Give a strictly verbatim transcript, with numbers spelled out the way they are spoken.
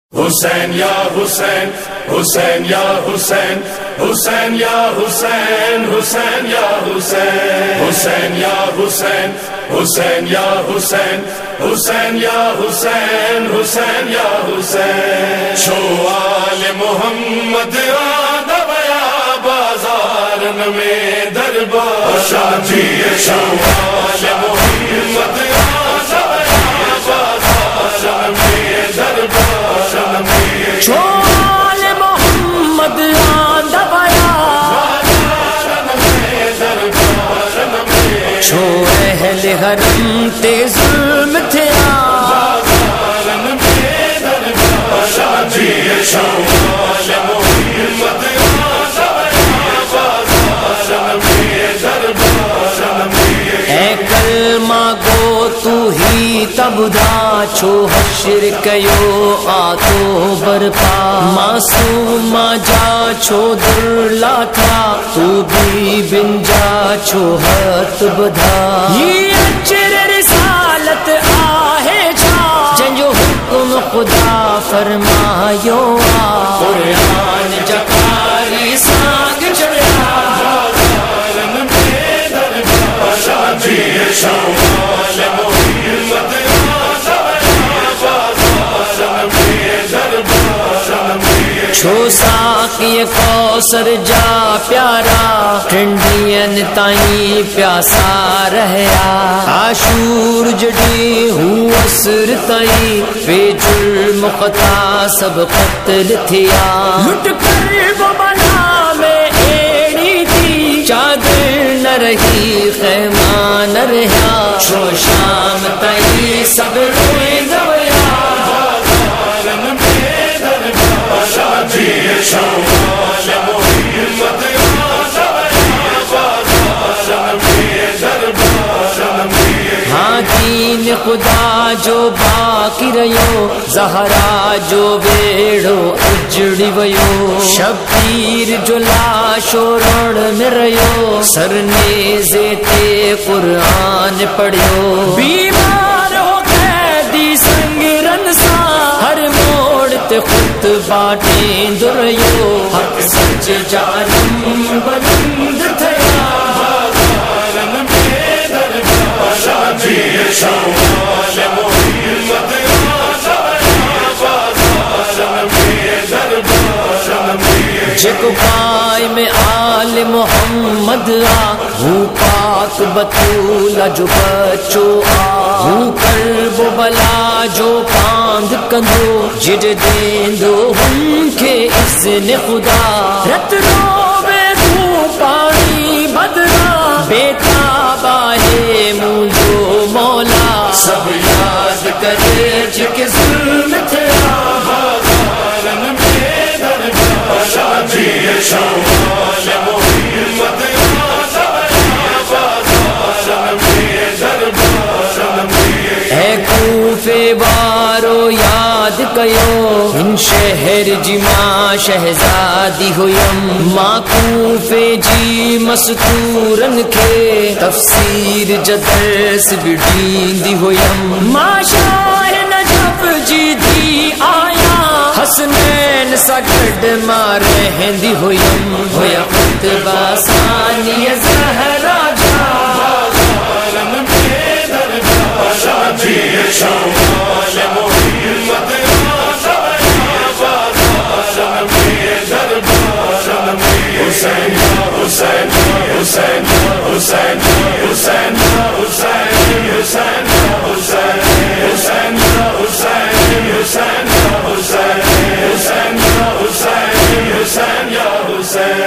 حسین یا حسین حسین یا حسین حسین یا حسین حسین یا حسین حسین یا حسین حسین یا حسین حسین یا حسین حسین یا حسین شو آل محمد آدھا بیا بازار میں دربار شادی شو آل محمد آدھا بیا بازار میں دربار چھوال محمد آدھا بیا چھو اہل حرم تے ظلم تھیا اے کلمہ گو تو ہی تب دا چھو حشر کیو آتو برپا معصوم جا چھو در لاٹھا تو بھی بن جا چھو ہاتھ بدھا یہ اجر رسالت آہے چھا جنجو حکم خدا فرمایو آ قرآن جکاری سانگ چڑھا چھو ساقی کوثر جا پیارا ٹھنڈین تائیں پیاسا رہیا عاشور جڑی ہو اسر تائیں بے جرم خطا سب قتل تھیا لٹ کر وہ بنا میں ایڑی تھی چادر نہ رہی خیمہ نہ رہا چھو شام تائیں سب روئے گویا ہاں دین خدا جو باقی رہیو زہرا جو بیڑو اجڑی ویو شبیر جو لاشو روڑ میں رہیو سرنیزے تے قرآن پڑھیو بیمار ہو قیدی سنگ رنسا ہر موڑ تے خود باٹیں دریو حق سچ جانم بلند تھیا جگ پائے میں آل محمد آ ہوں پاک بطولہ جو بچو آ ہوں کرب بلا جو پاند کندو جد دیندو ہم کے اذن خدا رت رو بے تو پانی بدرا بیتاب آئے مولو مولا سب یاد کرے جک ظلم تھیا بازارن میں دربار شادی شوال محمد آدھا بیا بازارن میں دربار اے کوفے بارو یاد کیو ان شہر جی ماں شہزادی ہویم ماں کوفے جی مستورن کے تفسیر جدرس بڑین دی ہویم ماں شاہ نجف جی دی آیا حسنین سگڑ مارے ہندی ہویم ہویا خطبہ ثانی زہرا جا بازارن میں دربار شادی شوال محمد آدھا بیا بازارن میں دربار حسین یا حسین حسین حسین حسین حسین حسین حسین حسین حسین حسین حسین حسین حسین حسین یا حسین